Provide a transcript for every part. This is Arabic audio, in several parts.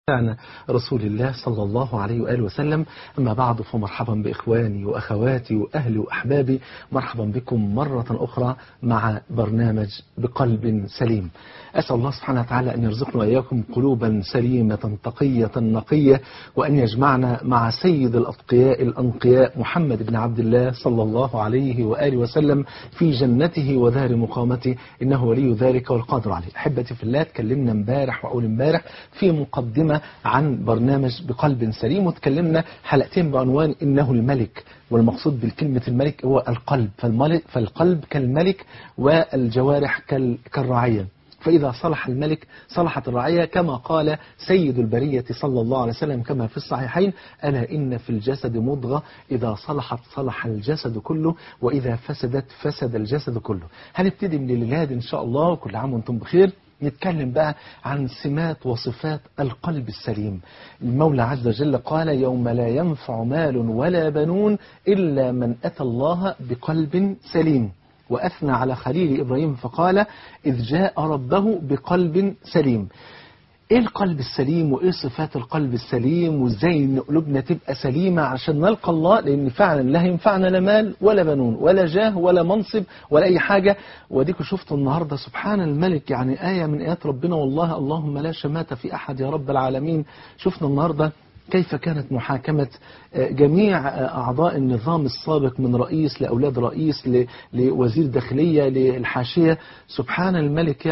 عن رسول الله صلى الله عليه وآله وسلم. أما بعد، فمرحبا بإخواني وأخواتي وأهلي وأحبابي، مرحبا بكم مرة أخرى مع برنامج بقلب سليم. أسأل الله سبحانه وتعالى أن يرزقنا وإياكم قلوبا سليمة تقية نقية، وأن يجمعنا مع سيد الأتقياء الأنقياء محمد بن عبد الله صلى الله عليه وآله وسلم في جنته ودار مقامته، إنه ولي ذلك والقادر عليه. أحبتي في الله، تكلمنا امبارح وأول امبارح في مقدمة عن برنامج بقلب سليم، وتكلمنا حلقتين بعنوان إنه الملك، والمقصود بالكلمة الملك هو القلب، فالقلب كالملك والجوارح كالرعية، فإذا صلح الملك صلحت الرعية، كما قال سيد البرية صلى الله عليه وسلم كما في الصحيحين: ألا إن في الجسد مضغة إذا صلحت صلح الجسد كله، وإذا فسدت فسد الجسد كله. هنبتدي من الليلة إن شاء الله، وكل عام وانتم بخير. نتكلم بقى عن سمات وصفات القلب السليم. المولى عز وجل قال: يوم لا ينفع مال ولا بنون إلا من أتى الله بقلب سليم. وأثنى على خليل إبراهيم فقال: إذ جاء ربه بقلب سليم. إيه القلب السليم، وإيه صفات القلب السليم، وإزاي إن قلوبنا تبقى سليمة عشان نلقى الله؟ لأن فعلا لا ينفعنا لا مال ولا بنون ولا جاه ولا منصب ولا أي حاجة. وديكوا شفتوا النهاردة سبحان الملك، يعني آية من آيات ربنا والله، اللهم لا شماتة في أحد يا رب العالمين. شفنا النهاردة كيف كانت محاكمة جميع أعضاء النظام السابق، من رئيس لأولاد رئيس لوزير داخلية للحاشية. سبحان الملك،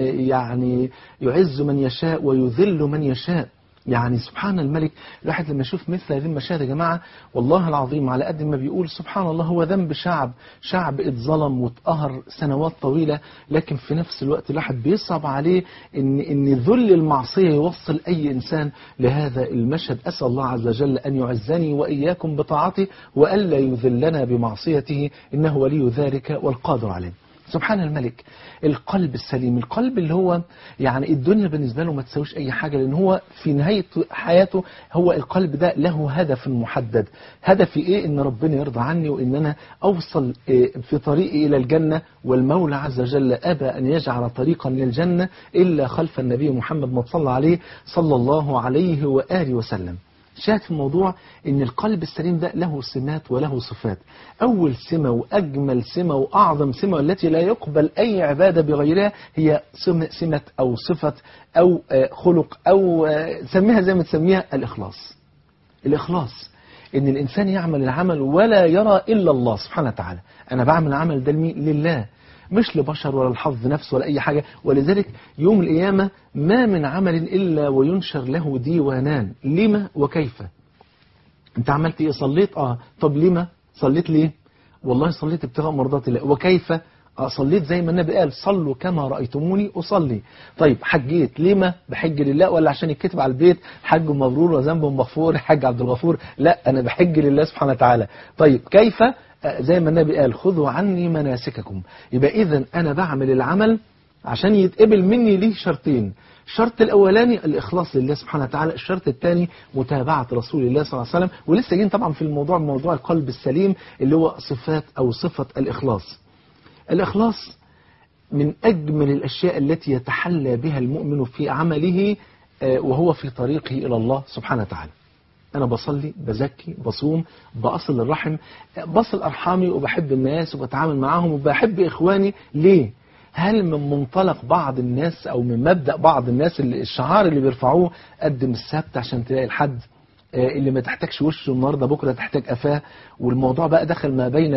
يعني يعز من يشاء ويذل من يشاء. يعني سبحان الملك، الواحد لما يشوف مثل هذه المشاهد يا جماعة، والله العظيم على قد ما بيقول سبحان الله هو ذنب شعب اتظلم واتقهر سنوات طويلة، لكن في نفس الوقت الواحد بيصعب عليه ان ذل المعصية يوصل أي إنسان لهذا المشهد. أسأل الله عز وجل أن يعزني وإياكم بطاعته، وألا يذلنا بمعصيته، إنه ولي ذلك والقادر عليه. سبحان الملك. القلب السليم، القلب اللي هو يعني الدنيا بالنسبة له ما تساويش أي حاجة، لأن هو في نهاية حياته هو القلب ده له هدف محدد. هدفي إيه؟ إن ربنا يرضى عني، وإن أنا أوصل في طريقي إلى الجنة. والمولى عز وجل أبى أن يجعل طريقا للجنة إلا خلف النبي محمد ما صلى عليه صلى الله عليه وآله وسلم. شاهد في الموضوع ان القلب السليم ده له سمات وله صفات. اول سمة واجمل سمة واعظم سمة التي لا يقبل اي عبادة بغيرها هي سمة او صفة او خلق او سميها زي ما تسميها الاخلاص. الاخلاص ان الانسان يعمل العمل ولا يرى الا الله سبحانه وتعالى. انا بعمل العمل ده لله، مش لبشر ولا الحظ نفس ولا أي حاجة. ولذلك يوم القيامة ما من عمل إلا وينشر له ديوانان: لما وكيف. أنت عملت إيه؟ صليت؟ طب لما صليت؟ ليه؟ والله صليت ابتغاء مرضات الله. وكيف؟ صليت زي ما النبي قال: صلوا كما رأيتموني أصلي. طيب حجيت؟ لما؟ بحج لله ولا عشان يتكتب على البيت حج مبرور وذنب مغفور حج عبد الغفور؟ لا، أنا بحج لله سبحانه وتعالى. طيب كيف؟ زي ما النبي قال: خذوا عني مناسككم. يبقى إذن أنا بعمل العمل عشان يتقبل مني ليه شرطين: الشرط الأولاني الإخلاص لله سبحانه وتعالى، الشرط الثاني متابعة رسول الله صلى الله عليه وسلم. ولسه جايين طبعا في موضوع القلب السليم اللي هو صفات أو صفة الإخلاص. الإخلاص من أجمل الأشياء التي يتحلى بها المؤمن في عمله وهو في طريقه إلى الله سبحانه وتعالى. أنا بصلي، بزكي، بصوم، بأصل الرحم، بصل أرحامي، وبحب الناس وبتعامل معهم وبحب إخواني. ليه؟ هل من منطلق بعض الناس أو من مبدأ بعض الناس الشعار اللي بيرفعوه: قدم السبت عشان تلاقي الحد، اللي ما تحتاجش وشه النهارده بكره تحتاج قفاه، والموضوع بقى دخل ما بين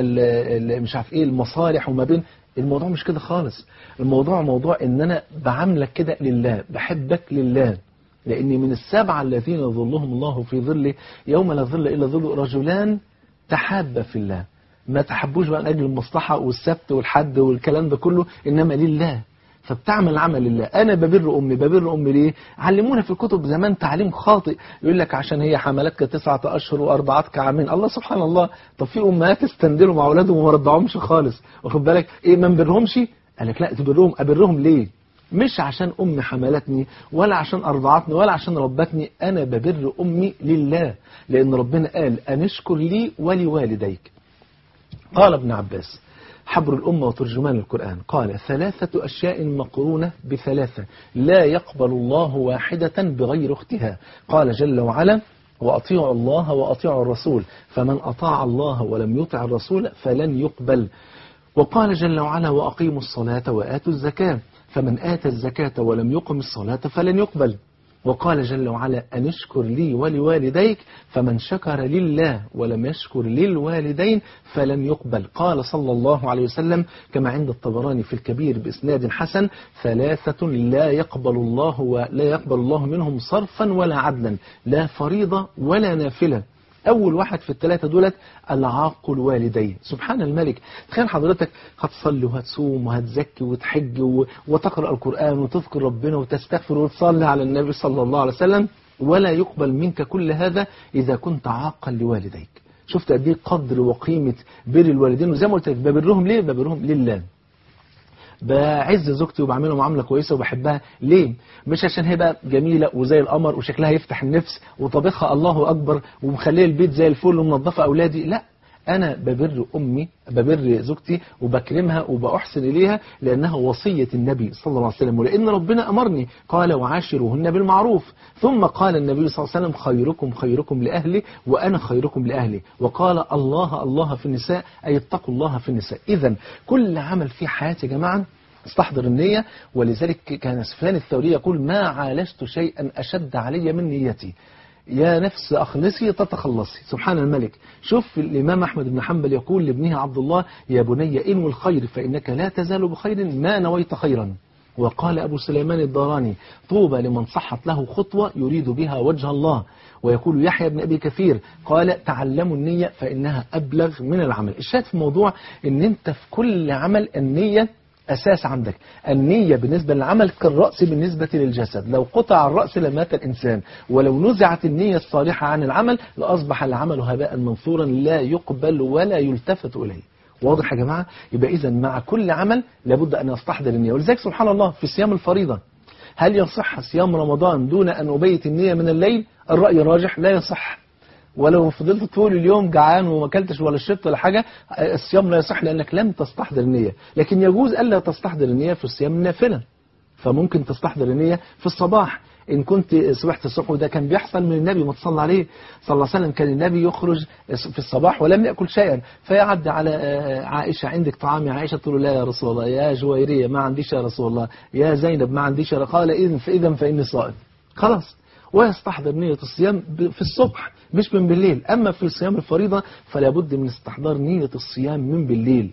مش عارف ايه المصالح وما بين. الموضوع مش كده خالص. الموضوع موضوع ان انا بعاملك كده لله، بحبك لله. لأن من السبعة الذين ظلهم الله في ظله يوم لا ظل إلا ظله رجلان تحابا في الله. ما تحبوش بقى لأجل المصلحة والسبت والحد والكلام ده كله، إنما لله. فبتعمل عمل لله. أنا ببر أمي ليه؟ علمونا في الكتب زمان تعليم خاطئ، يقول لك عشان هي حملتك 9 أشهر وأرضعتك عامين. الله سبحان الله، طب في أمهات استندلوا مع أولادهم وما رضعهمش خالص، واخد بالك إيه؟ ما نبرهمش؟ قال لك لا تبرهم. أبرهم ليه؟ مش عشان أمي حملتني ولا عشان أرضعتني ولا عشان ربتني، أنا ببر أمي لله، لأن ربنا قال: أن اشكر لي ولوالديك. قال ابن عباس: حبر الأمة وترجمان القرآن، قال 3 أشياء مقرونة ب3 لا يقبل الله واحدة بغير اختها. قال جل وعلا وأطيعوا الله وأطيعوا الرسول فمن أطاع الله ولم يطع الرسول فلن يقبل. وقال جل وعلا وأقيموا الصلاة وآتوا الزكاة فمن آتى الزكاة ولم يقم الصلاة فلن يقبل. وقال جل وعلا أن اشكر لي ولوالديك فمن شكر لله ولم يشكر للوالدين فلن يقبل. قال صلى الله عليه وسلم كما عند الطبراني في الكبير بإسناد حسن 3 لا يقبل الله منهم صرفا ولا عدلا لا فريضة ولا نافلة. أول واحد في ال3 دولت العاق الوالدين. سبحان الملك، تخيل حضرتك هتصلي وهتصوم وهتزكي وتحج وتقرأ القرآن وتذكر ربنا وتستغفر وتصلي على النبي صلى الله عليه وسلم ولا يقبل منك كل هذا إذا كنت عاقا لوالديك. شفت قد ايه قدر وقيمة بر الوالدين، وزي ما قلت لك ببرهم ليه؟ ببرهم لله. بعز زوجتي وبعملها معاملة كويسة وبحبها ليه؟ مش عشان هي بقى جميلة وزي القمر وشكلها يفتح النفس وطبخها الله أكبر ومخليه البيت زي الفل ومنظفة أولادي، لا، أنا ببر أمي، ببر زوجتي وبكرمها وبأحسن إليها لأنها وصية النبي صلى الله عليه وسلم، ولأن ربنا أمرني قال وعاشروهن بالمعروف. ثم قال النبي صلى الله عليه وسلم خيركم خيركم لأهلي وأنا خيركم لأهلي. وقال الله الله في النساء أي اتقوا الله في النساء. إذن كل عمل في حياتي يا جماعة استحضر النية. ولذلك كان سفيان الثوري يقول ما عالجت شيئا أشد علي من نيتي، يا نفس أخلصي تتخلصي. سبحان الملك. شوف الإمام أحمد بن حنبل يقول لابنه عبد الله يا بني انوي الخير فإنك لا تزال بخير ما نويت خيرا. وقال أبو سليمان الداراني طوبى لمن صحت له خطوة يريد بها وجه الله. ويقول يحيى بن أبي كثير قال تعلموا النية فإنها أبلغ من العمل. الشاهد في الموضوع أن أنت في كل عمل النية أساس عندك. النية بالنسبة للعمل كالرأس بالنسبة للجسد، لو قطع الرأس لمات الإنسان، ولو نزعت النية الصالحة عن العمل لأصبح العمل هباء منثورا لا يقبل ولا يلتفت إليه. واضح يا جماعة؟ يبقى إذن مع كل عمل لابد أن يستحضر النية. ولذلك سبحان الله في صيام الفريضة هل يصح صيام رمضان دون أن أبيت النية من الليل؟ الرأي الراجح لا يصح. ولو فضلت طول اليوم جعان وما اكلتش ولا شربت ولا حاجة الصيام لا يصح لأنك لم تستحضر النية. لكن يجوز ألا تستحضر النية في الصيام النافلة، فممكن تستحضر النية في الصباح إن كنت صبحت الصبح. وده كان بيحصل من النبي ما تصلى عليه صلى الله عليه وسلم. كان النبي يخرج في الصباح ولم يأكل شيئا فيعد على عائشة عندك طعام يا عائشة؟ تقول لا يا رسول الله. يا جويرية ما عنديش يا رسول الله. يا زينب ما عنديش. قال إذن فإني صائم. خلاص. ويستحضر نية الصيام في الصبح مش من بالليل. أما في صيام الفريضة فلا بد من استحضار نية الصيام من بالليل.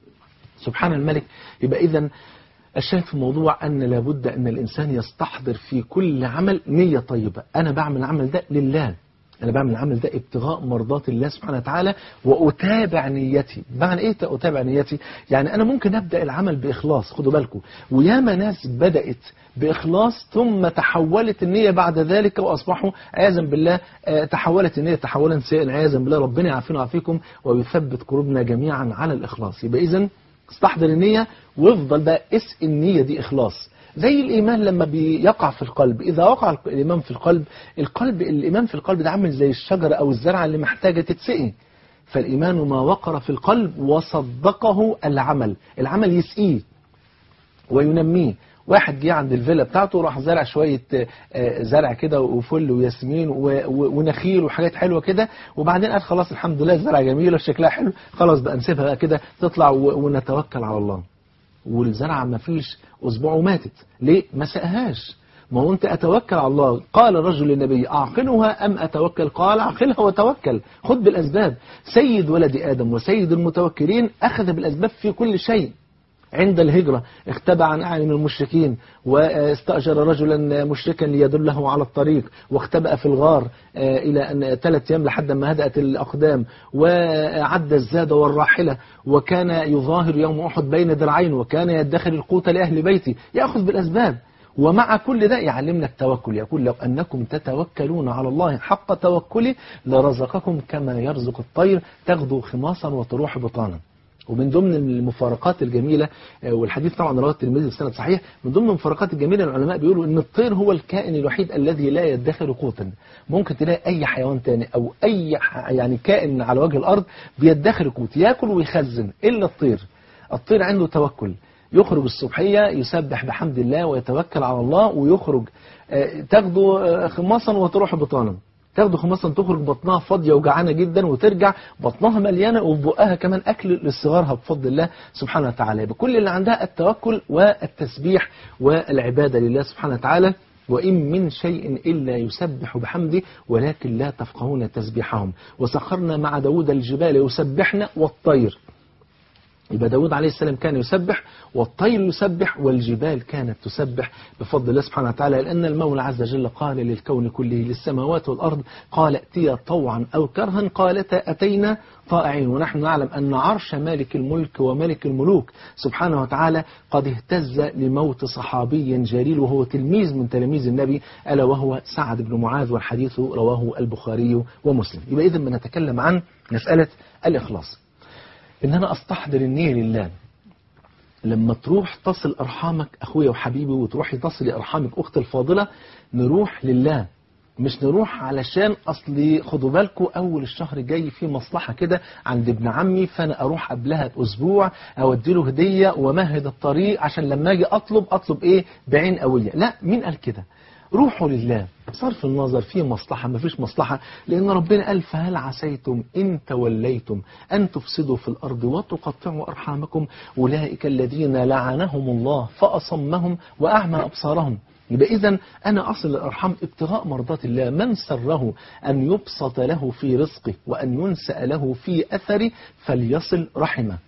سبحان الملك. يبقى إذن الشاهد في الموضوع أن لابد أن الإنسان يستحضر في كل عمل نية طيبة. أنا بعمل العمل ده لله، أنا بعمل العمل ده ابتغاء مرضات الله سبحانه وتعالى وأتابع نيتي. معنى إيه أتابع نيتي؟ يعني أنا ممكن أبدأ العمل بإخلاص، خدوا بالكم، وياما ناس بدأت بإخلاص ثم تحولت النية بعد ذلك وأصبحوا عياذا بالله تحولت النية تحولا سيئا عياذا بالله. ربنا يعافينا ويعافيكم ويثبت قلوبنا جميعا على الإخلاص. يبقى إذن استحضر النية وافضل بقى اسقي النية دي إخلاص. زي الإيمان لما بيقع في القلب، إذا وقع الإيمان في الإيمان في القلب ده عامل زي الشجرة أو الزرعة اللي محتاجة تتسقي. فالإيمان ما وقر في القلب وصدقه العمل يسقيه وينميه. واحد جه عند الفيلا بتاعته وراح زرع شوية زرع كده وفل وياسمين ونخيل وحاجات حلوة كده، وبعدين قال خلاص الحمد لله الزرع جميل وشكلها حلو، خلاص بقى نسيبها بقى كده تطلع ونتوكل على الله. والزرعة ما فيش أسبوع وماتت. ليه؟ ما سقهاش. ما هو أنت أتوكل على الله. قال الرجل للنبي أعقلها أم أتوكل؟ قال أعقلها وتوكل، خذ بالأسباب. سيد ولد آدم وسيد المتوكلين أخذ بالأسباب في كل شيء. عند الهجرة اختبأ عن أعين المشركين واستأجر رجلا مشركا ليدله على الطريق، واختبأ في الغار إلى أن 3 أيام لحد ما هدأت الأقدام، وعد الزاد والراحلة، وكان يظاهر يوم أحد بين ذراعين، وكان يدخر القوت لأهل بيتي، يأخذ بالأسباب. ومع كل ده يعلمنا التوكل. يقول لو أنكم تتوكلون على الله حق توكله لرزقكم كما يرزق الطير تغدو خماصا وتروح بطانا. ومن ضمن المفارقات الجميلة، والحديث طبعا رواه الترمذي بسند صحيح، من ضمن المفارقات الجميلة العلماء بيقولوا ان الطير هو الكائن الوحيد الذي لا يدخر قوتا. ممكن تلاقي اي حيوان تاني او اي يعني كائن على وجه الارض بيدخر قوت، ياكل ويخزن، الا الطير. الطير عنده توكل، يخرج الصبحية يسبح بحمد الله ويتوكل على الله، ويخرج تاخده خماصا وتروح بطانا، تاخده خماصا تخرج بطنها فاضية وجعانة جدا، وترجع بطنها مليانة وبقها كمان أكل لصغارها بفضل الله سبحانه وتعالى. بكل اللي عندها التوكل والتسبيح والعبادة لله سبحانه وتعالى. وإن من شيء إلا يسبح بحمده ولكن لا تفقهون تسبيحهم. وسخرنا مع داود الجبال يسبحن والطير. يبقى داود عليه السلام كان يسبح والطير يسبح والجبال كانت تسبح بفضل الله سبحانه وتعالى، لأن المولى عز وجل قال للكون كله، للسماوات والأرض، قال ائتيا طوعا أو كرها قالتا أتينا طائعين. ونحن نعلم أن عرش مالك الملك وملك الملوك سبحانه وتعالى قد اهتز لموت صحابي جليل وهو تلميذ من تلاميذ النبي، ألا وهو سعد بن معاذ، والحديث رواه البخاري ومسلم. يبقى إذن بنتكلم عن مسألة الإخلاص، إن أنا أستحضر النية لله. لما تروح تصل أرحامك أخويا وحبيبي، وتروحي تصلي أرحامك أختي الفاضلة، نروح لله، مش نروح علشان أصلي خدوا بالكم أول الشهر جاي في مصلحة كده عند ابن عمي، فأنا أروح قبلها بأسبوع أودي له هدية ومهد الطريق عشان لما أجي أطلب إيه بعين قوية. لا، مين قال كده؟ روحوا لله. صرف النظر في مصلحة ما فيش مصلحة، لأن ربنا قال فهل عسيتم إن توليتم أن تفسدوا في الأرض وتقطعوا أرحامكم أولئك الذين لعنهم الله فأصمهم وأعمى أبصارهم. يبقى إذن أنا أصل الأرحام ابتغاء مرضات الله. من سره أن يبسط له في رزقه وأن ينسأ له في أثره فليصل رحمه،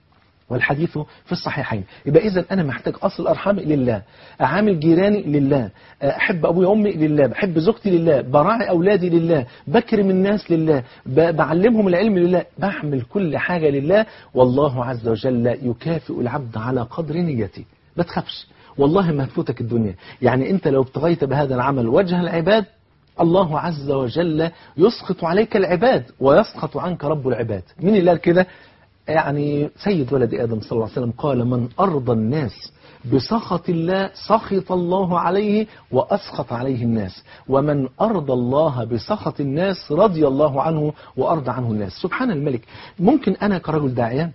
والحديث في الصحيحين. يبقى إذن أنا محتاج أصل أرحامي لله، أعامل جيراني لله، أحب أبوي وأمي لله، بحب زوجتي لله، براعي أولادي لله، بكرم الناس لله، بعلمهم العلم لله، بعمل كل حاجة لله. والله عز وجل يكافئ العبد على قدر نيته. ما تخافش، والله ما هتفوتك الدنيا. يعني أنت لو ابتغيت بهذا العمل وجه العباد، الله عز وجل يسخط عليك العباد ويسخط عنك رب العباد. مين اللي قال كده؟ يعني سيد ولد آدم صلى الله عليه وسلم قال من أرضى الناس بسخط الله سخط الله عليه وأسخط عليه الناس، ومن أرضى الله بسخط الناس رضي الله عنه وأرضى عنه الناس. سبحان الملك. ممكن أنا كرجل داعية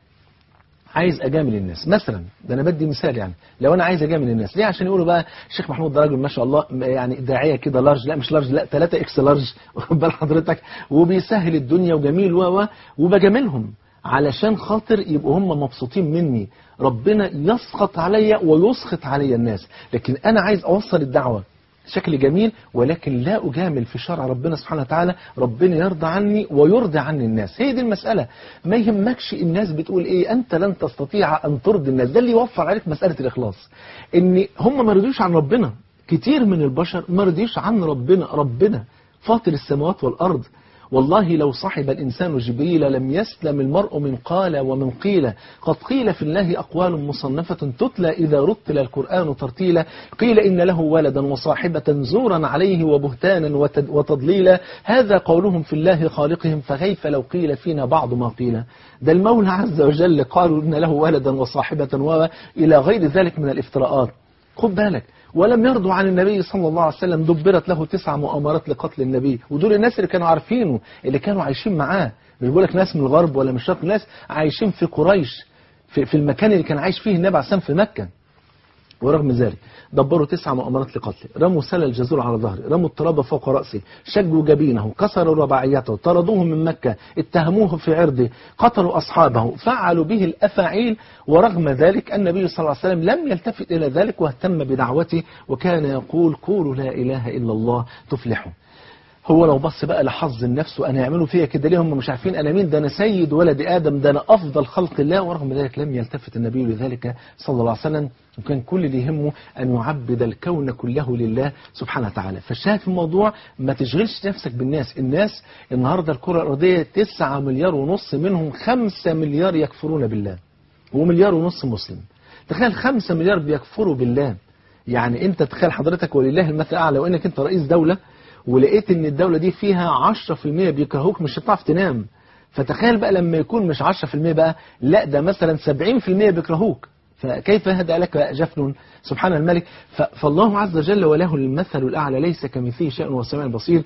عايز أجامل الناس مثلا، ده أنا بدي مثال، يعني لو أنا عايز أجامل الناس ليه؟ عشان يقولوا بقى الشيخ محمود ده راجل ما شاء الله يعني داعية كده لارج، لا مش لارج، لا 3 إكس لارج واخد بال حضرتك، وبيسهل الدنيا وجميل وبجاملهم علشان خاطر يبقوا هم مبسوطين مني. ربنا يسخط عليا ويسخط عليا الناس، لكن أنا عايز أوصل الدعوة شكل جميل، ولكن لا أجامل في شرع ربنا سبحانه وتعالى. ربنا يرضى عني ويرضى عني الناس. هي دي المسألة. ما يهمكش الناس بتقول إيه، أنت لن تستطيع أن ترضي الناس. ده اللي يوفر عليك مسألة الإخلاص، إن هم ما رضيوش عن ربنا. كتير من البشر ما رضيوش عن ربنا فاطر السماوات والأرض. والله لو صحب الإنسان جبريل لم يسلم المرء من قال ومن قيل. قد قيل في الله أقوال مصنفة تتلى إذا رتل القرآن ترتيلا. قيل إن له ولدا وصاحبة زورا عليه وبهتانا وتضليلا. هذا قولهم في الله خالقهم فكيف لو قيل فينا بعض ما قيل. ده المولى عز وجل قالوا إن له ولدا وصاحبة وإلى غير ذلك من الافتراءات. خد بالك. ولم يرضوا عن النبي صلى الله عليه وسلم. دبرت له 9 مؤامرات لقتل النبي، ودول الناس اللي كانوا عارفينه، اللي كانوا عايشين معاه. مش بقول لك ناس من الغرب ولا من الشرق، ناس عايشين في قريش، في المكان اللي كان عايش فيه النبي عليه السلام في مكة. ورغم ذلك دبروا 9 مؤامرات لقتله. رموا سل الجزور على ظهره، رموا التراب فوق رأسه، شجوا جبينه، كسروا رباعيته، طردوه من مكة، اتهموه في عرضه، قتلوا أصحابه، فعلوا به الأفاعيل. ورغم ذلك النبي صلى الله عليه وسلم لم يلتفت إلى ذلك واهتم بدعوته، وكان يقول قولوا لا إله إلا الله تفلحوا. هو لو بص بقى لحظ النفس وأنا يعملوا فيها كده ليه؟ هم مش عارفين أنا مين؟ ده أنا سيد ولد آدم، ده أنا أفضل خلق الله. ورغم ذلك لم يلتفت النبي لذلك صلى الله عليه وسلم، وكان كل اللي يهمه أن يعبد الكون كله لله سبحانه وتعالى. فالشاهد في الموضوع ما تشغلش نفسك بالناس. الناس النهاردة الكرة الأرضية 9.5 مليار منهم 5 مليار يكفرون بالله، و1.5 مليار مسلم. تخيل 5 مليار بيكفروا بالله. يعني أنت تخيل حضرتك ولله المثل الأعلى، وإنك أنت رئيس دولة ولقيت ان الدولة دي فيها 10% بيكرهوك، مش هتعرف تنام. فتخيل بقى لما يكون مش 10% بقى، لا ده مثلا 70% بيكرهوك، فكيف هذا لك جفن؟ سبحان الملك. فالله عز وجل وله المثل الأعلى، ليس كمثله شيء وهو السميع البصير.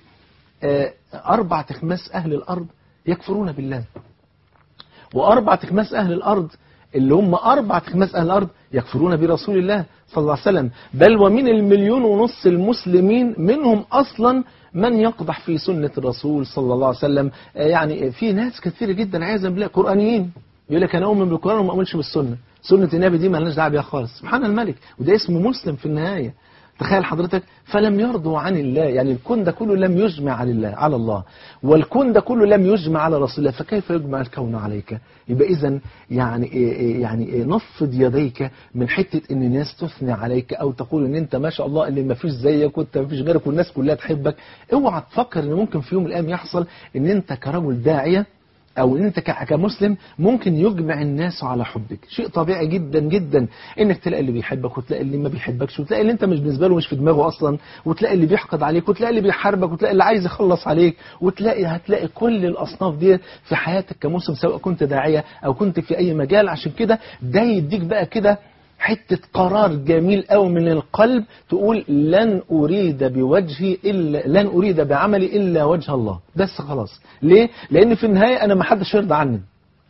4/5 أهل الأرض يكفرون بالله، و4/5 أهل الأرض اللي هم 4/5 أهل الأرض يكفرون برسول الله صلى الله عليه وسلم، بل ومن 1.5 مليون المسلمين منهم أصلا من يقدح في سنة الرسول صلى الله عليه وسلم. يعني في ناس كثير جدا عايزة بالله قرآنيين يقول لك أنا أؤمن بالقرآن وما أؤمنش بالسنة، سنة النبي دي ما لناش دعوه بيها خالص. سبحان الملك، وده اسمه مسلم في النهاية. تخيل حضرتك، فلم يرضوا عن الله، يعني الكون ده كله لم يجمع على الله، والكون ده كله لم يجمع على رسول الله، فكيف يجمع الكون عليك؟ يبقى إذن يعني نفض يديك من حتة ان الناس تثني عليك او تقول ان انت ما شاء الله اللي ما فيش زيك وانت ما فيش غيرك والناس كلها تحبك. اوعى تفكر ان ممكن في يوم من الايام يحصل ان انت كرجل داعية او ان انت كمسلم ممكن يجمع الناس على حبك. شيء طبيعي جدا جدا انك تلاقي اللي بيحبك وتلاقي اللي ما بيحبكش، وتلاقي اللي انت مش بالنسبه له مش في دماغه اصلا، وتلاقي اللي بيحقد عليك، وتلاقي اللي بيحاربك، وتلاقي اللي عايز يخلص عليك، هتلاقي كل الاصناف دي في حياتك كمسلم، سواء كنت داعيه او كنت في اي مجال. عشان كده ده يديك بقى كده حتة قرار جميل قوي من القلب، تقول لن أريد بعملي إلا وجه الله، بس خلاص. ليه؟ لأن في النهاية أنا ما حدش يرضى عني.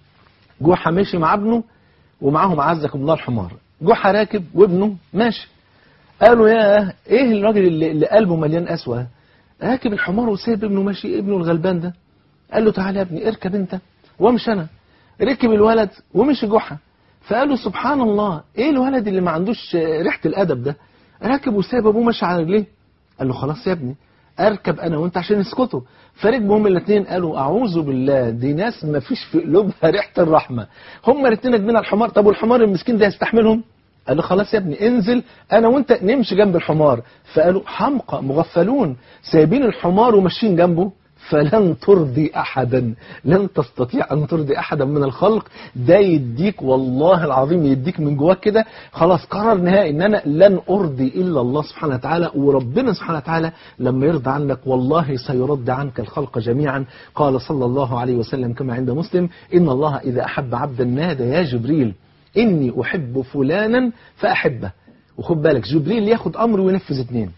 جحا ماشي مع ابنه ومعاهم عزكم الله الحمار، جحا راكب وابنه ماشي، قالوا يا إيه الراجل اللي قلبه مليان أسوأ راكب الحمار وسايب ابنه ماشي، ابنه الغلبان ده. قال له تعالى يا ابني اركب انت وامشي انا. ركب الولد ومشي جحا، فقالوا سبحان الله ايه الولد اللي ما عندوش ريحة الادب ده، راكب وسايب ابوه ماشي على رجليه. قال له خلاص يا ابني اركب انا وانت عشان يسكتوا. فركبوا هم الاثنين، قالوا اعوذ بالله دي ناس ما فيش في قلوبها ريحة الرحمة، هم الاثنين راكبين على الحمار. طب والحمار المسكين ده يستحملهم؟ قال له خلاص يا ابني انزل انا وانت نمشي جنب الحمار. فقالوا حمقى مغفلون، سايبين الحمار وماشيين جنبه. فلن ترضي أحدا، لن تستطيع أن ترضي أحدا من الخلق. ده يديك والله العظيم، يديك من جواك كده خلاص قرار نهائي ان انا لن ارضي الا الله سبحانه وتعالى. وربنا سبحانه وتعالى لما يرضى عنك والله سيرضى عنك الخلق جميعا. قال صلى الله عليه وسلم كما عند مسلم: ان الله اذا احب عبدا نادى يا جبريل اني احب فلانا فاحبه. وخد بالك جبريل ياخد امر وينفذ اتنين،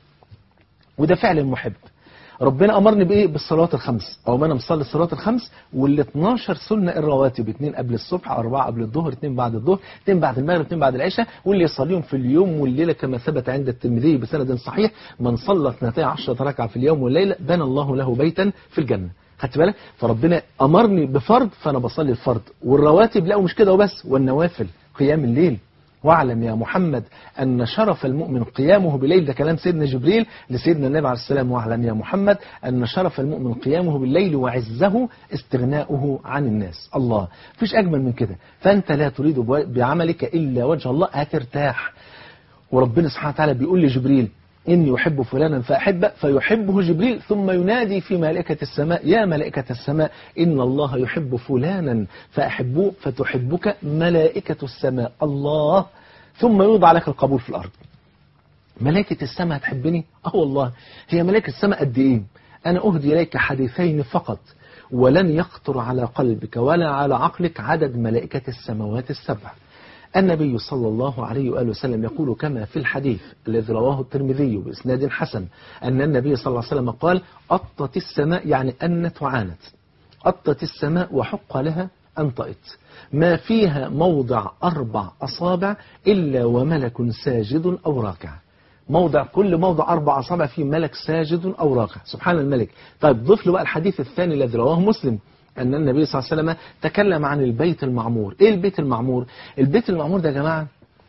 وده فعل المحب. ربنا أمرني بإيه؟ بالصلوات الخمس، أو ما أنا مصلي الصلوات الخمس وال12 سنة الرواتب، 2 قبل الصبح، 4 قبل الظهر، 2 بعد الظهر، 2 بعد المغرب، 2 بعد العشاء، واللي يصليهم في اليوم والليلة كما ثبت عند الترمذي بسند صحيح: من صلى 12 ركعة في اليوم والليلة بنى الله له بيتا في الجنة. خدت بالك؟ فربنا أمرني بفرض فأنا بصلي الفرض، والرواتب لا مش كده وبس، والنوافل قيام الليل. واعلم يا محمد أن شرف المؤمن قيامه بالليل، ده كلام سيدنا جبريل لسيدنا النبي عليه السلام. واعلم يا محمد أن شرف المؤمن قيامه بالليل وعزه استغناؤه عن الناس. الله، فيش أجمل من كده. فأنت لا تريد بعملك إلا وجه الله، هترتاح. وربنا سبحانه وتعالى بيقول لجبريل: إني أحب فلانا فأحبه، فيحبه جبريل ثم ينادي في ملائكة السماء: يا ملائكة السماء إن الله يحب فلانا فأحبوه، فتحبك ملائكة السماء. الله، ثم يوضع لك القبول في الأرض. ملائكة السماء هتحبني؟ والله. هي ملائكة السماء قد إيه؟ أنا أهدي إليك حديثين فقط ولن يخطر على قلبك ولا على عقلك عدد ملائكة السماوات السبع. النبي صلى الله عليه وآله وسلم يقول كما في الحديث الذي رواه الترمذي بإسناد حسن أن النبي صلى الله عليه وسلم قال: أطت السماء، يعني أنت وعانت، أطت السماء وحق لها أن تأط، ما فيها موضع 4 أصابع إلا وملك ساجد أو راكع. كل موضع 4 أصابع فيه ملك ساجد أو راكع. سبحان الملك. طيب ضيف له بقى الحديث الثاني الذي رواه مسلم أن النبي صلى الله عليه وسلم تكلم عن البيت المعمور. إيه البيت المعمور؟ البيت المعمور ده يا جماعة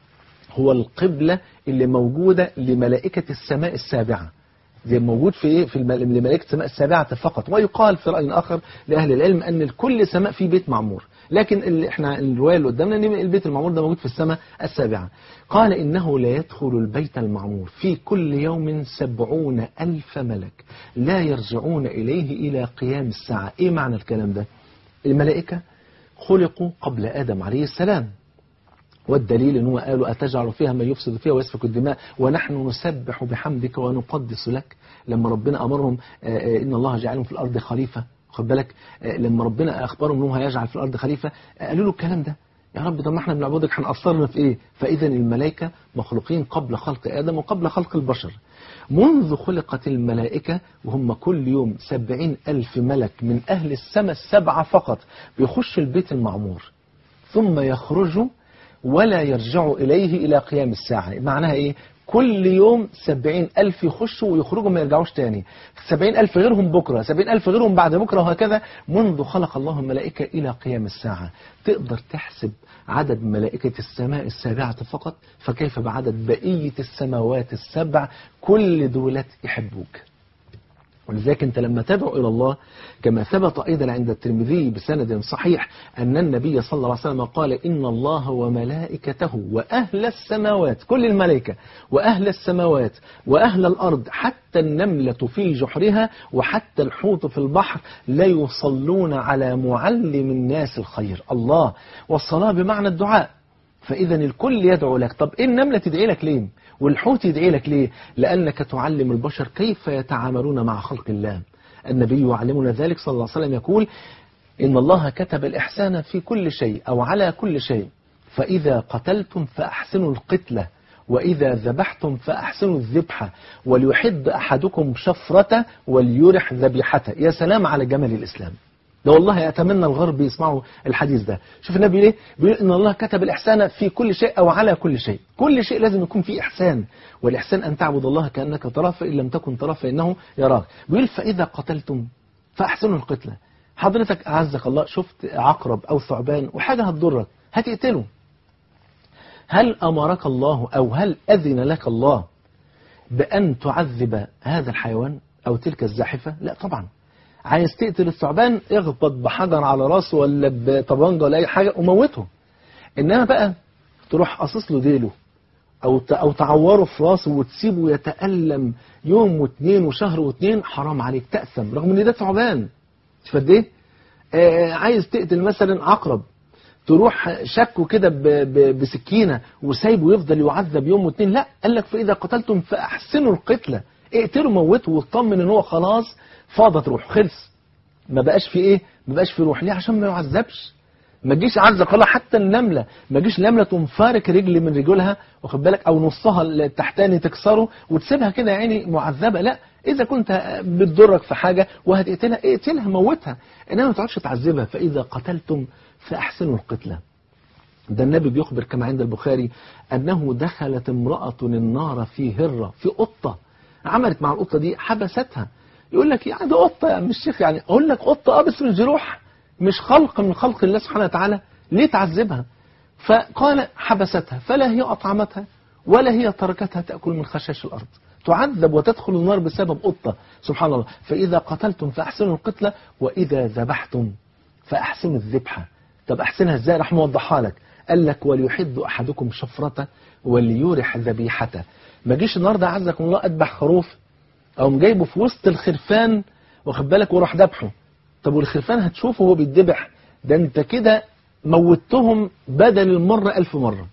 هو القبلة اللي موجودة لملائكة السماء السابعة. دي موجود في إيه؟ لملائكة السماء السابعة فقط. ويقال في رأي آخر لأهل العلم أن لكل سماء في بيت معمور، لكن احنا الرواية اللي قدامنا ان البيت المعمور ده موجود في السماء السابعة. قال: إنه لا يدخل البيت المعمور في كل يوم 70,000 ملك لا يرجعون إليه إلى قيام الساعة. إيه معنى الكلام ده؟ الملائكة خلقوا قبل آدم عليه السلام، والدليل أنه قالوا: أتجعل فيها من يفسد فيها ويسفك الدماء ونحن نسبح بحمدك ونقدس لك. لما ربنا أمرهم إن الله جعلهم في الأرض خليفة، خد بالك، لما ربنا أخبرهم أنه هيجعل في الأرض خليفة قالوا له الكلام ده: يا رب طب ما احنا بنعبدك، هنقصرنا في إيه؟ فإذا الملائكة مخلوقين قبل خلق آدم وقبل خلق البشر. منذ خلقت الملائكة وهم كل يوم 70,000 ملك من أهل السماء السبعة فقط بيخش البيت المعمور، ثم يخرجوا ولا يرجع إليه إلى قيام الساعة. معناها إيه؟ كل يوم 70,000 يخشوا ويخرجوا ما يرجعوش تاني، 70,000 غيرهم بكرة، 70,000 غيرهم بعد بكرة، وهكذا منذ خلق الله الملائكة إلى قيام الساعة. تقدر تحسب عدد ملائكة السماء السابعة فقط، فكيف بعدد بقية السماوات السبع؟ كل دولت يحبوك. ولذلك أنت لما تدعو إلى الله كما ثبت أيضا عند الترمذي بسند صحيح أن النبي صلى الله عليه وسلم قال إن الله وملائكته وأهل السماوات، كل الملائكة وأهل السماوات وأهل الأرض حتى النملة في جحرها وحتى الحوت في البحر لا يصلون على معلم الناس الخير. الله، والصلاة بمعنى الدعاء، فإذا الكل يدعو لك. طب إيه النملة تدعي لك ليه؟ والحوت يدعي لك ليه؟ لأنك تعلم البشر كيف يتعاملون مع خلق الله. النبي يعلمنا ذلك صلى الله عليه وسلم، يقول إن الله كتب الإحسان في كل شيء أو على كل شيء، فإذا قتلتم فأحسنوا القتلة، وإذا ذبحتم فأحسنوا الذبحة، وليحد أحدكم شفرة وليرح ذبيحته. يا سلام على جمال الإسلام ده، والله أتمنى الغرب يسمعوا الحديث ده. شوف النبي ليه بيقول إن الله كتب الإحسان في كل شيء أو على كل شيء. كل شيء لازم يكون فيه إحسان، والإحسان أن تعبد الله كأنك تراه فإن لم تكن تراه فإنه يراك. بيقول فإذا قتلتم فأحسنوا القتلة. حضرتك أعزك الله شفت عقرب أو ثعبان وحاجة هتضرك هتقتله، هل أمرك الله أو هل أذن لك الله بأن تعذب هذا الحيوان أو تلك الزاحفة؟ لا طبعا. عايز تقتل الثعبان اخبط بحجر على راسه ولا بطبنجة ولا أي حاجة وموته. إنما بقى تروح قصص له ديله أو تعوره في راسه وتسيبه يتألم يوم واثنين وشهر واثنين، حرام عليك، تأثم رغم إن ده ثعبان. شوف قد إيه؟ عايز تقتل مثلا عقرب، تروح شكه كده بسكينة وسايبه يفضل يعذب يوم واثنين. لا، قال لك فإذا قتلتم فأحسنوا القتلة، اقتلوا موته واطمن ان هو خلاص فاضت روح، خلص، ما بقاش في ايه، ما بقاش في روح. ليه؟ عشان ما يعذبش. ما تجيش عزك الله حتى النملة، ما تجيش نملة تنفارك رجل من رجلها واخد بالك، او نصها التحتاني تكسره وتسيبها كده يعني معذبة. لا، اذا كنت بتضرك في حاجة وهتقتلها اقتلها موتها، انما ما تقعدش تعذبها. فاذا قتلتم فاحسنوا القتلة. ده النبي بيخبر كما عند البخاري انه دخلت امرأة النار في هرة، في قطة عملت مع القطة دي حبستها. يقول لك يعني ده قطة يا عم الشيخ، يعني اقول لك قطة بس مش جروح، مش خلق من خلق الله سبحانه وتعالى، ليه تعذبها؟ فقال حبستها، فلا هي أطعمتها ولا هي تركتها تأكل من خشاش الأرض، تعذب وتدخل النار بسبب قطة. سبحان الله. فإذا قتلتم فأحسنوا القتلة وإذا ذبحتم فأحسنوا الذبحة. طب أحسنها إزاي؟ راح موضحها لك، قال لك وليحد أحدكم شفرته وليورح ذبيحته. ما جيش النهارده عزكم الله أذبح خروف أو جايبه في وسط الخرفان واخد بالك وراح ذبحه. طب والخرفان هتشوفه وهو بيتذبح، ده انت كده موتهم بدل المرة 1000 مرة.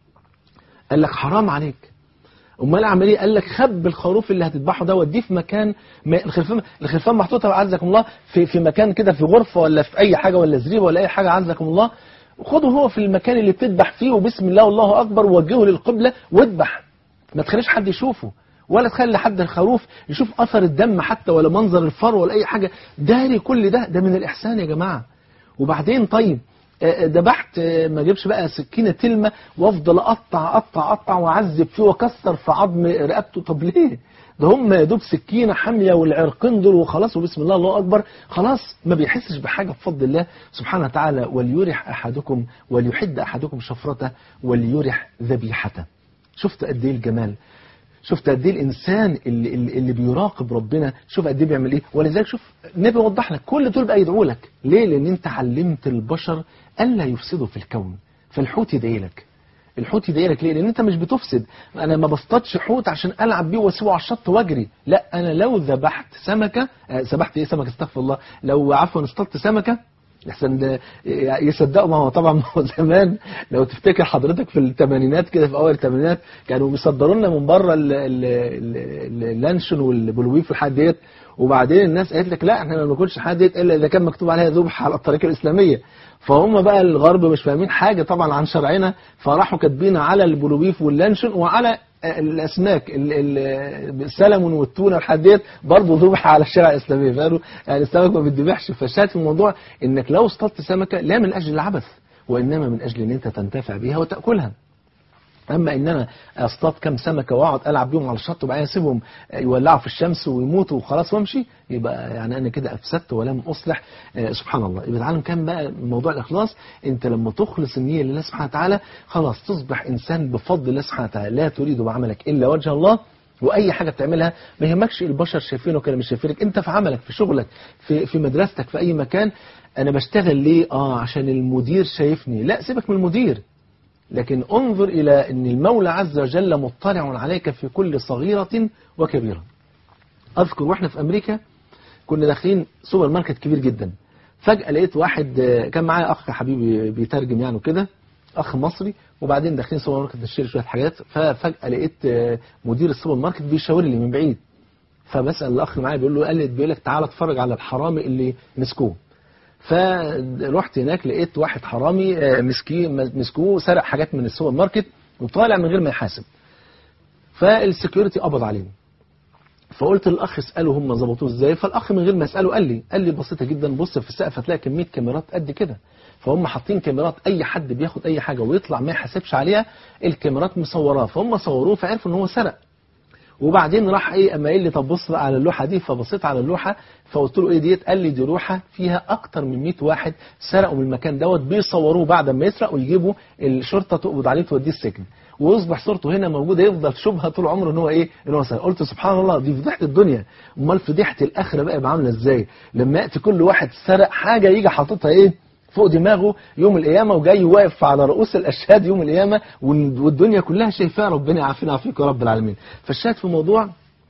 قال لك حرام عليك. امال اعمل ايه؟ قال لك خب الخروف اللي هتذبحه ده وديه في مكان الخرفان محطوطه عزكم الله في مكان كده، في غرفة ولا في اي حاجة ولا زريبة ولا اي حاجة عزكم الله، خده هو في المكان اللي بتذبح فيه وبسم الله والله اكبر ووجهه للقبلة واذبح. ما تخليش حد يشوفه ولا تخلي حد الخروف يشوف أثر الدم حتى ولا منظر الفر ولا أي حاجة. داري كل ده من الإحسان يا جماعة. وبعدين طيب ذبحت، ما جيبش بقى سكينة تلمة وافضل أقطع وأعذب فيه وكسر في عظم رقبته. طب ليه؟ ده هم يا دوب سكينة حامية والعرقين دول وخلاص وبسم الله الله أكبر، خلاص ما بيحسش بحاجة بفضل الله سبحانه وتعالى. وليرح أحدكم وليحد أحدكم شفرته وليرح ذبيحته. شفت قد ايه الجمال؟ شفت قد ايه الانسان اللي بيراقب ربنا؟ شوف قد ايه بيعمل ايه. ولذلك شوف النبي وضح لك كل دول بقى يدعوا لك ليه؟ لان انت علمت البشر الا يفسدوا في الكون. فالحوت يدعي لك، الحوت يدعي لك ليه؟ لان انت مش بتفسد. انا ما بصطادش حوت عشان العب بيه واسيبه على الشط واجري، لا، انا لو ذبحت سمكه سمكه استغفر الله، لو عفوا اصطدت سمكه لحسن يصدقوا. ما هو طبعا زمان لو تفتكر حضرتك في الثمانينات كده، في اول الثمانينات كانوا بيصدروا لنا من بره اللانشون والبلويف والحاجات ديت، وبعدين الناس قالت لك لا احنا ما بناكلش حاجه ديت الا اذا كان مكتوب عليها ذبح على الطريقه الاسلاميه. فهم بقى الغرب مش فاهمين حاجه طبعا عن شرعنا، فراحوا كاتبين على البلويف واللانشون وعلى الاسماك السلمون والتونه والحاجات ديت برضه ذبح على الشرع الاسلامي. فقالوا يعني السمك ما بيتذبحش. فشات الموضوع انك لو اصطدت سمكه لا من اجل العبث وإنما من أجل أن أنت تنتفع بها وتأكلها. أما إن أنا أصطاد كم سمكة وأقعد ألعب بيهم على الشط وبعدين أسيبهم يولعوا في الشمس ويموتوا وخلاص وأمشي، يبقى يعني أنا كده أفسدت ولم أصلح. سبحان الله. يبقى تعالوا كان بقى موضوع الإخلاص، أنت لما تخلص النية لله سبحانه وتعالى خلاص تصبح إنسان بفضل الله سبحانه وتعالى لا تريد بعملك إلا وجه الله. وأي حاجة بتعملها ما يهمكش البشر شايفينك ولا مش شايفينك، أنت في عملك في شغلك في مدرستك في أي مكان. أنا بشتغل ليه؟ عشان المدير شايفني. لا، سيبك من المدير، لكن انظر إلى أن المولى عز وجل مطلع عليك في كل صغيرة وكبيرة. أذكر وإحنا في أمريكا كنا داخلين سوبر ماركت كبير جدا، فجأة لقيت واحد كان معايا أخ حبيبي بيترجم يعني وكده، أخ مصري، وبعدين داخلين سوبر ماركت نشتري شوية حاجات، ففجأة لقيت مدير السوبر ماركت بيشاور لي من بعيد، فبسأل الأخ معايا بيقول لك تعالى اتفرج على الحرامي اللي مسكوه. فرحت هناك لقيت واحد حرامي مسكوه سرق حاجات من السوبر ماركت وطالع من غير ما يحاسب. فالسكيورتي قبض عليه. فقلت للأخ اسأله هم ظبطوه ازاي، فالأخ من غير ما اسأله قال لي بسيطة جدا، بص في السقف هتلاقي كمية كاميرات قد كده، فهم حاطين كاميرات أي حد بياخد أي حاجة ويطلع ما يحاسبش عليها الكاميرات مصوراه، فهم صوروه فعرفوا ان هو سرق. وبعدين راح اما قال لي طب بص بقى على اللوحه دي، فبصيت على اللوحه فقلت له ايه ديت؟ قال لي دي لوحه فيها اكتر من 100 واحد سرقوا من المكان دوت، بيصوروه بعد ما يسرق ويجيبوا الشرطه تقبض عليه توديه السجن، ويصبح صورته هنا موجوده، يفضل شبهه طول عمره ان هو ايه؟ ان هو سرق. قلت سبحان الله، دي فضيحه الدنيا، امال فضيحه الاخره بقى عامله ازاي؟ لما ياتي كل واحد سرق حاجه يجي حاططها ايه؟ فوق دماغه يوم القيامة، وجاي واقف على رؤوس الأشهاد يوم القيامة، والدنيا كلها شايفاه. ربنا يعافينا ويعافيك يا رب العالمين. فالشاهد في الموضوع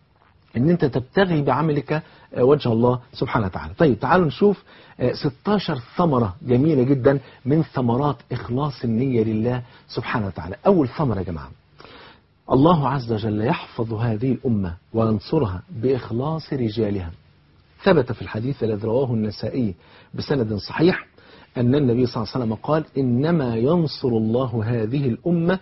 ان انت تبتغي بعملك وجه الله سبحانه وتعالى. طيب تعالوا نشوف 16 ثمرة جميلة جدا من ثمرات إخلاص النية لله سبحانه وتعالى. أول ثمرة يا جماعة، الله عز وجل يحفظ هذه الأمة وينصرها بإخلاص رجالها. ثبت في الحديث الذي رواه النسائي بسند صحيح أن النبي صلى الله عليه وسلم قال: إنما ينصر الله هذه الأمة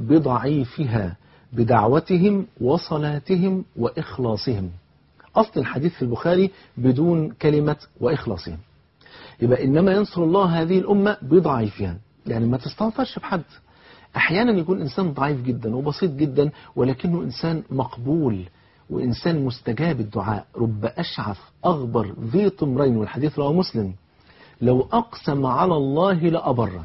بضعيفها بدعوتهم وصلاتهم وإخلاصهم. أصل الحديث في البخاري بدون كلمة وإخلاصهم. يبقى إنما ينصر الله هذه الأمة بضعيفها، يعني ما تستنصرش بحد. أحيانا يكون إنسان ضعيف جدا وبسيط جدا ولكنه إنسان مقبول وإنسان مستجاب الدعاء. رب أشعث أغبر ذي طمرين، والحديث رواه مسلم، لو أقسم على الله لأبره.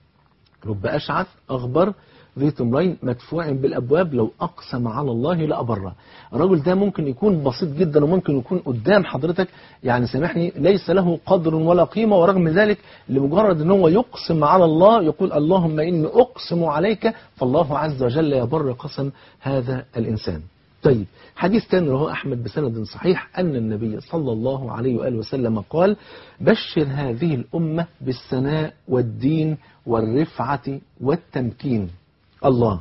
رب أشعث أغبر ذي طمرين مدفوع بالأبواب، لو أقسم على الله لأبره. الرجل ده ممكن يكون بسيط جدا وممكن يكون قدام حضرتك يعني سامحني ليس له قدر ولا قيمة، ورغم ذلك لمجرد أنه هو يقسم على الله يقول اللهم إني أقسم عليك، فالله عز وجل يبر قسم هذا الإنسان. طيب حديث تاني رواه أحمد بسند صحيح أن النبي صلى الله عليه وآله وسلم قال: بشر هذه الأمة بالثناء والدين والرفعة والتمكين. الله،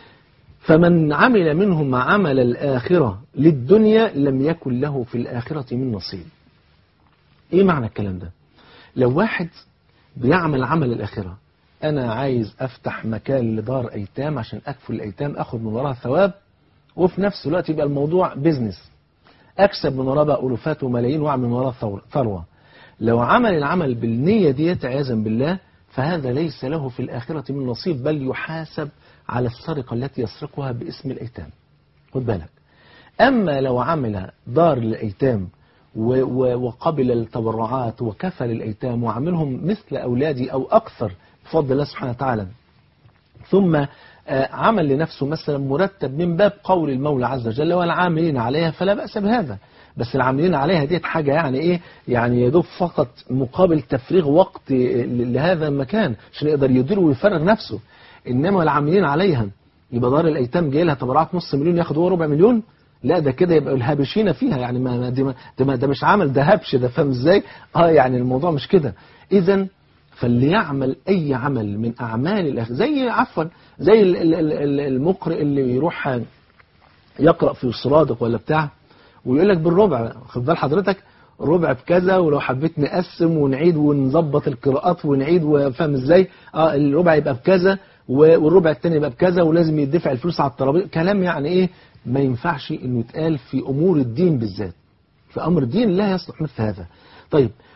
فمن عمل منهم عمل الآخرة للدنيا لم يكن له في الآخرة من نصيب. إيه معنى الكلام ده؟ لو واحد بيعمل عمل الآخرة، أنا عايز أفتح مكان لدار أيتام عشان أكفل الأيتام أخذ من وراها ثواب، وفي نفس الوقت يبقى الموضوع بيزنس، أكسب من وراها بقى ألوفات وملايين وأعمل من وراها ثروة. لو عمل العمل بالنية ديت عياذا بالله فهذا ليس له في الآخرة من نصيب، بل يحاسب على السرقة التي يسرقها باسم الأيتام. خد بالك. أما لو عمل دار للأيتام وقبل التبرعات وكفل الأيتام وعملهم مثل أولادي أو أكثر بفضل الله سبحانه وتعالى، ثم عمل لنفسه مثلا مرتب من باب قول المولى عز وجل والعاملين عليها، فلا بأس بهذا. بس العاملين عليها ديت حاجة يعني إيه؟ يعني يدوب فقط مقابل تفريغ وقت لهذا المكان عشان يقدر يدير ويفرغ نفسه. إنما العاملين عليها يبقى دار الأيتام جاي لها تبرعات نص مليون ياخد هو ربع مليون، لا ده كده يبقى الهابشين فيها، يعني ده مش عمل، ده هبش، ده فاهم ازاي؟ يعني الموضوع مش كده. إذن فاللي يعمل أي عمل من أعمال الآخرة زي المقرئ اللي يروح يقرأ في الصرادق ولا بتاع ويقول لك بالربع، خد بال حضرتك ربع بكذا، ولو حبيت نقسم ونعيد ونظبط القراءات ونعيد، وفاهم ازاي؟ الربع يبقى بكذا والربع الثاني يبقى بكذا، ولازم يدفع الفلوس على الترابيزه. كلام يعني ايه؟ ما ينفعش انه يتقال في امور الدين بالذات. في امر الدين لا يصلح مثل هذا. طيب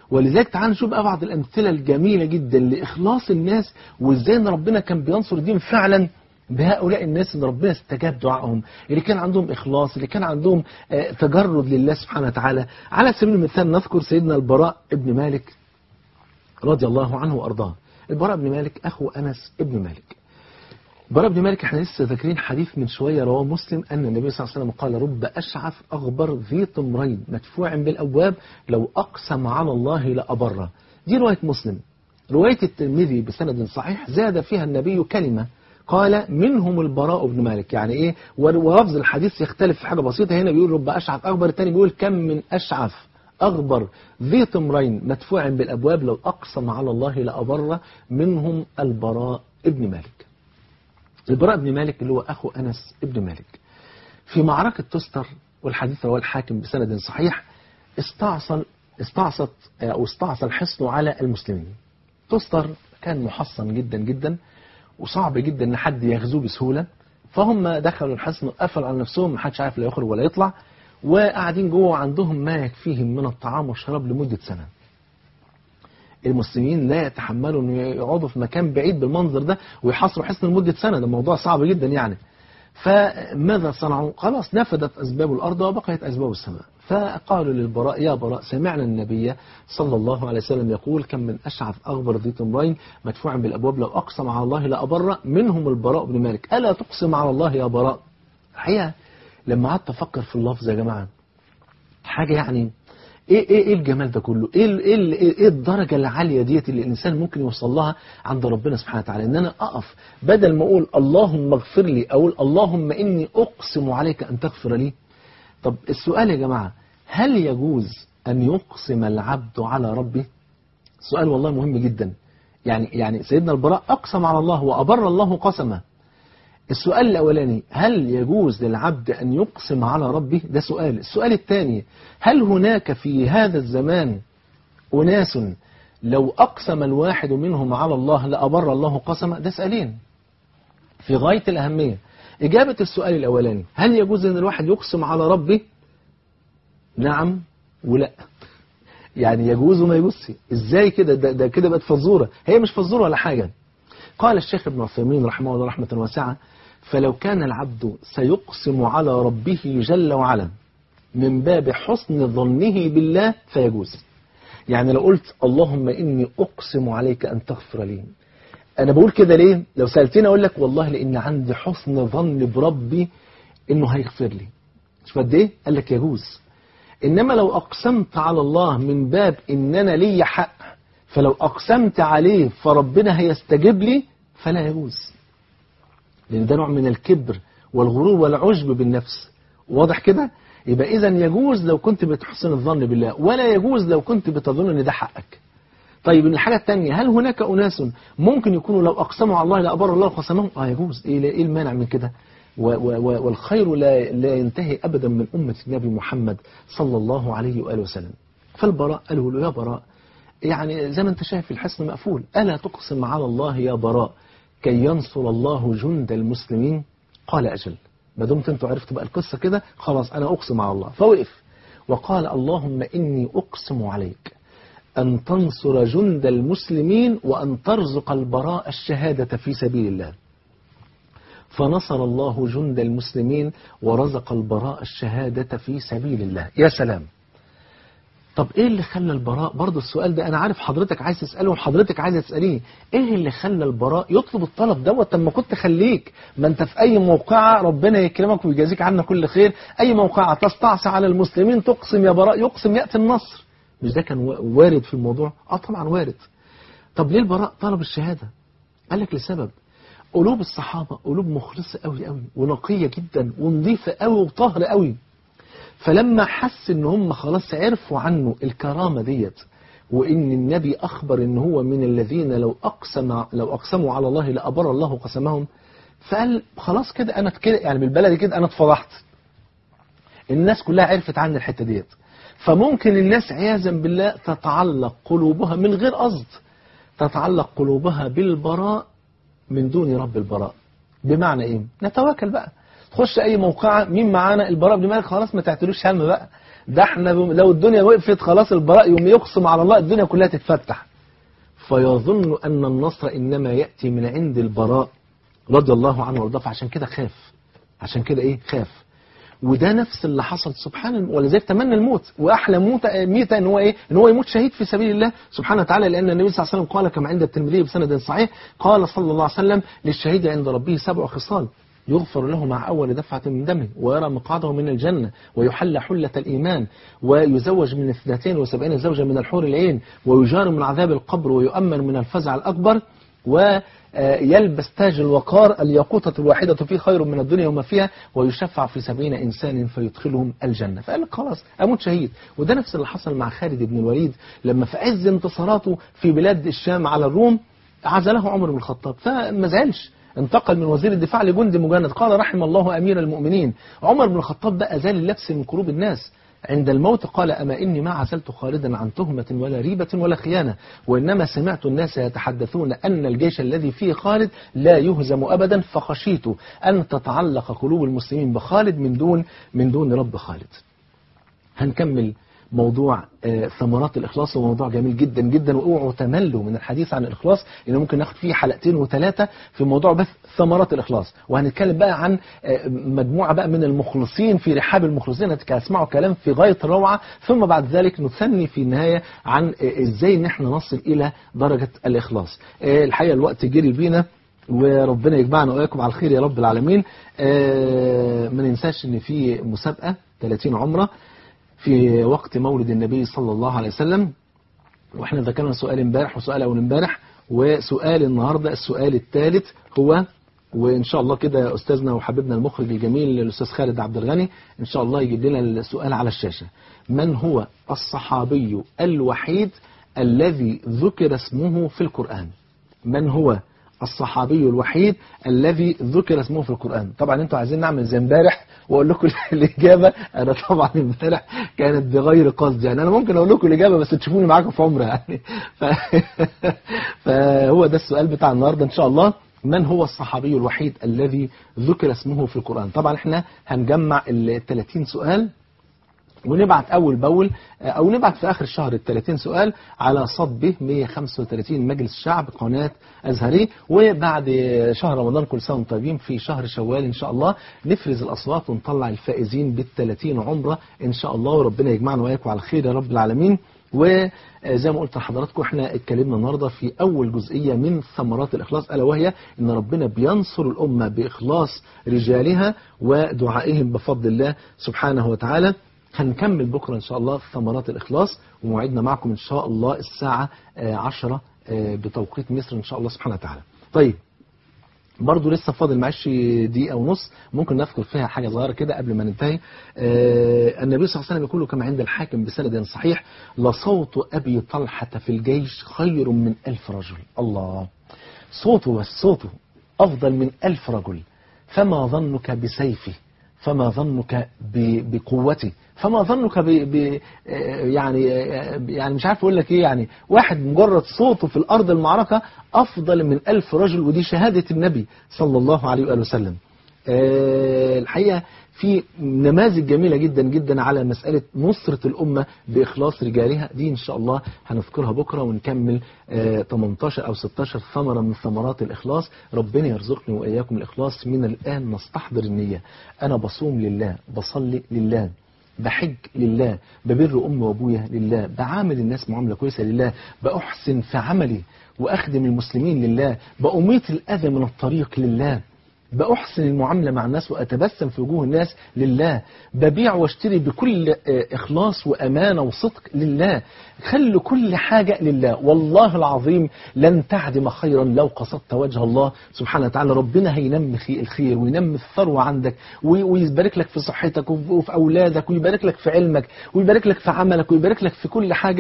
ولذلك تعالوا نشوف بقى بعض الأمثلة الجميلة جدا لإخلاص الناس، وإزاي إن ربنا كان بينصر الدين فعلا بهؤلاء الناس، إن ربنا استجاب دعائهم، اللي كان عندهم إخلاص، اللي كان عندهم تجرد لله سبحانه وتعالى. على سبيل المثال نذكر سيدنا البراء ابن مالك رضي الله عنه وأرضاه. البراء بن مالك أخو أنس ابن مالك. البراء بن مالك احنا لسه ذاكرين حديث من شوية رواه مسلم أن النبي صلى الله عليه وسلم قال: رب أشعث أغبر ذي طمرين مدفوع بالأبواب لو أقسم على الله لأبره. دي رواية مسلم. رواية الترمذي بسند صحيح زاد فيها النبي كلمة، قال: منهم البراء بن مالك. يعني إيه؟ ولفظ الحديث يختلف في حاجة بسيطة، هنا بيقول رب أشعث أغبر، الثاني بيقول كم من أشعث أغبر ذي طمرين مدفوع بالأبواب لو أقسم على الله لأبره، منهم البراء بن مالك. البراء بن مالك اللي هو أخو أنس ابن مالك، في معركة تستر، والحديث رواه الحاكم بسند صحيح، استعصى الحصن على المسلمين. تستر كان محصن جدا جدا، وصعب جدا ان حد يغزوه بسهولة، فهم دخلوا الحصن وقفلوا على نفسهم، ما حدش عارف لا يخرج ولا يطلع، وقاعدين جوه عندهم ما يكفيهم من الطعام والشراب لمدة سنة. المسلمين لا يتحملوا انه يقعدوا في مكان بعيد بالمنظر ده ويحاصروا حصن لمدة سنة، ده موضوع صعب جدا يعني. فماذا صنعوا؟ خلاص نفدت أسباب الأرض وبقيت أسباب السماء. فقالوا للبراء: يا براء، سمعنا النبي صلى الله عليه وسلم يقول كم من أشعث أغبر ذي طمرين مدفوع بالأبواب لو أقسم على الله لأبر، منهم البراء بن مالك، ألا تقسم على الله يا براء؟ الحقيقة لما قعدت أفكر في اللفظ يا جماعة، حاجة يعني ايه الجمال ده كله، ايه الدرجة العالية ديت اللي الانسان ممكن يوصل لها عند ربنا سبحانه وتعالى، ان انا اقف بدل ما اقول اللهم اغفر لي اقول اللهم اني اقسم عليك ان تغفر لي. طب السؤال يا جماعة، هل يجوز ان يقسم العبد على ربه؟ سؤال والله مهم جدا. يعني سيدنا البراء اقسم على الله وابر الله قسمه. السؤال الأولاني، هل يجوز للعبد أن يقسم على ربه؟ ده سؤال. السؤال الثاني، هل هناك في هذا الزمان أناس لو أقسم الواحد منهم على الله لأبر الله قسمه؟ ده سؤالين في غاية الأهمية. إجابة السؤال الأولاني، هل يجوز أن الواحد يقسم على ربه؟ نعم ولا. يعني يجوز وما يجوزش. إزاي كده؟ ده كده بقت فزورة. هي مش فزورة ولا حاجة. قال الشيخ ابن عثيمين رحمه الله رحمة واسعة: فلو كان العبد سيقسم على ربه جل وعلا من باب حسن ظنه بالله فيجوز. يعني لو قلت اللهم إني أقسم عليك أن تغفر لي، أنا بقول كده ليه؟ لو سألتني أقول لك والله لأن عندي حسن ظن بربي إنه هيغفر لي. شوف قد إيه؟ قال لك يجوز. إنما لو أقسمت على الله من باب إن أنا لي حق، فلو أقسمت عليه فربنا هيستجيب لي، فلا يجوز، لأن ده نوع من الكبر والغرور والعجب بالنفس. واضح كده؟ يبقى إذن يجوز لو كنت بتحسن الظن بالله، ولا يجوز لو كنت بتظن أن ده حقك. طيب الحاجة الثانية، هل هناك أناس ممكن يكونوا لو أقسموا على الله لأبر الله قسمهم؟ يجوز. إيه المانع من كده؟ والخير لا ينتهي أبدا من أمة النبي محمد صلى الله عليه وآله وسلم. فالبراء قالوا له: يا براء، يعني زي ما انت شايف الحصن مقفول، ألا تقسم على الله يا براء كي ينصر الله جند المسلمين؟ قال: أجل، ما دمت انتوا عرفتوا بقى القصة كده، خلاص أنا أقسم على الله. فوقف وقال: اللهم إني أقسم عليك أن تنصر جند المسلمين وأن ترزق البراء الشهادة في سبيل الله. فنصر الله جند المسلمين ورزق البراء الشهادة في سبيل الله. يا سلام. طب ايه اللي خلى البراء، برضو السؤال ده انا عارف حضرتك عايز تسأله وحضرتك عايز تسأليه، ايه اللي خلى البراء يطلب الطلب دوت؟ طب ما كنت خليك، ما انت في اي موقعة ربنا يكرمك ويجازيك عنا كل خير، اي موقعة تستعصي على المسلمين تقسم يا براء، يقسم يأتي النصر. مش ده كان وارد في الموضوع؟ طبعا وارد. طب ليه البراء طلب الشهادة؟ قال لك لسبب، قلوب الصحابة قلوب مخلصة قوي قوي ونقية جدا ونظيفة قوي وطاهرة قوي. فلما حس ان هم خلاص عرفوا عنه الكرامة ديت، وان النبي اخبر ان هو من الذين لو اقسموا على الله لأبر الله قسمهم، فقال خلاص كده انا كده، يعني بالبلدي كده انا اتفضحت، الناس كلها عرفت عني الحتة ديت. فممكن الناس عياذا بالله تتعلق قلوبها من غير قصد، تتعلق قلوبها بالبراء من دون رب البراء. بمعنى ايه؟ نتواكل بقى، تخش اي موقعة مين معانا؟ البراء بن مالك، خلاص ما تعتلوش هم بقى، ده احنا لو الدنيا وقفت خلاص البراء يوم يقسم على الله الدنيا كلها تتفتح. فيظن أن النصر إنما يأتي من عند البراء رضي الله عنه وارضاه، فعشان كده خاف. عشان كده ايه؟ خاف. وده نفس اللي حصل سبحان الله، ولذلك تمنى الموت، واحلى ميتة ان هو ايه؟ ان هو يموت شهيد في سبيل الله سبحانه وتعالى، لان النبي صلى الله عليه وسلم قال كما عند الترمذي بسند صحيح، قال صلى الله عليه وسلم: للشهيد عند ربه 7 خصال، يغفر له مع أول دفعة من دمه، ويرى مقعده من الجنة، ويحل حلة الإيمان، ويزوج من 72 زوجة من الحور العين، ويجار من عذاب القبر، ويؤمن من الفزع الأكبر، ويلبس تاج الوقار، الياقوتة الواحدة فيه خير من الدنيا وما فيها، ويشفع في 70 إنسان فيدخلهم الجنة. فقال لك خلاص أموت شهيد. وده نفس اللي حصل مع خالد بن الوليد لما في عز انتصاراته في بلاد الشام على الروم عزله عمر بن الخطاب، فما زعلش، انتقل من وزير الدفاع لجندي مجند. قال: رحم الله أمير المؤمنين. عمر بن الخطاب بقى أزال اللبس من قلوب الناس. عند الموت قال: أما إني ما عزلت خالدا عن تهمة ولا ريبة ولا خيانة، وإنما سمعت الناس يتحدثون أن الجيش الذي فيه خالد لا يهزم أبدا، فخشيت أن تتعلق قلوب المسلمين بخالد من دون رب خالد. هنكمل موضوع ثمرات الإخلاص، وموضوع جميل جدا جدا، واوعوا تملوا من الحديث عن الإخلاص، لأنه ممكن ناخد فيه 2 و3 في موضوع بس ثمرات الإخلاص. وهنتكلم بقى عن مجموعة بقى من المخلصين في رحاب المخلصين، هتسمعوا كلام في غاية الروعة، ثم بعد ذلك نثني في النهاية عن إزاي نحن نصل إلى درجة الإخلاص. الحقيقة الوقت جري بينا، وربنا يجمعنا وإياكم على الخير يا رب العالمين. ما ننساش إن في مسابقة 30 عمرة في وقت مولد النبي صلى الله عليه وسلم، واحنا ذكرنا سؤال امبارح وسؤال اول امبارح وسؤال النهارده. السؤال الثالث هو، وان شاء الله كده استاذنا وحبيبنا المخرج الجميل الاستاذ خالد عبد الغني ان شاء الله يجيب لنا السؤال على الشاشه: من هو الصحابي الوحيد الذي ذكر اسمه في القرآن؟ من هو الصحابي الوحيد الذي ذكر اسمه في القرآن؟ طبعا انتوا عايزين نعمل زي امبارح واقول لكم الاجابه. انا طبعا امبارح كانت بغير قصد، يعني انا ممكن اقول لكم الاجابه بس تشوفوني معاكم في عمره يعني. فهو ده السؤال بتاع النهارده ان شاء الله: من هو الصحابي الوحيد الذي ذكر اسمه في القرآن؟ طبعا احنا هنجمع ال 30 سؤال ونبعت أول بأول، أو نبعت في آخر الشهر 30 سؤال على صد 135 مجلس الشعب قناة أزهري، وبعد شهر رمضان كل سنة وانتم طيبين في شهر شوال إن شاء الله نفرز الأصوات ونطلع الفائزين بال30 عمرة إن شاء الله، وربنا يجمعنا وإياكم على خير يا رب العالمين. وزي ما قلت لحضراتكم احنا اتكلمنا النهارده في أول جزئية من ثمرات الإخلاص، ألا وهي إن ربنا بينصر الأمة بإخلاص رجالها ودعائهم بفضل الله سبحانه وتعالى. هنكمل بكرة إن شاء الله ثمرات الإخلاص، وموعدنا معكم إن شاء الله الساعة 10 بتوقيت مصر إن شاء الله سبحانه وتعالى. طيب برضو لسه فاضل معلش دقيقة ونص ممكن نذكر فيها حاجة صغيرة كده قبل ما ننتهي. النبي صلى الله عليه وسلم يقول كما عند الحاكم بسند صحيح: لصوت أبي طلحة في الجيش خير من 1000 رجل. الله، صوته أفضل من 1000 رجل. فما ظنك بسيفه، فما ظنك بقوته، فما ظنك يعني مش عارف اقول لك ايه، يعني واحد مجرد صوته في الارض المعركة افضل من 1000 رجل، ودي شهادة النبي صلى الله عليه وآله وسلم. الحقيقة في نماذج جميلة جدا جدا على مسألة نصرة الأمة بإخلاص رجالها، دي إن شاء الله هنذكرها بكرة، ونكمل 18 أو 16 ثمرة من ثمرات الإخلاص. ربنا يرزقني وإياكم الإخلاص من الآن. نستحضر النية: أنا بصوم لله، بصلي لله، بحج لله، ببر أمي وأبويا لله، بعامل الناس معاملة كويسة لله، بأحسن في عملي وأخدم المسلمين لله، بأميت الأذى من الطريق لله، بأحسن المعاملة مع الناس وأتبسم في وجوه الناس لله، ببيع واشتري بكل إخلاص وأمانة وصدق لله. خلوا كل حاجة لله، والله العظيم لن تعدم خيرا لو قصدت وجه الله سبحانه وتعالى. ربنا هينمي الخير وينمي الثروة عندك، ويبارك لك في صحتك وفي أولادك، ويبارك لك في علمك، ويبارك لك في عملك، ويبارك لك في كل حاجة.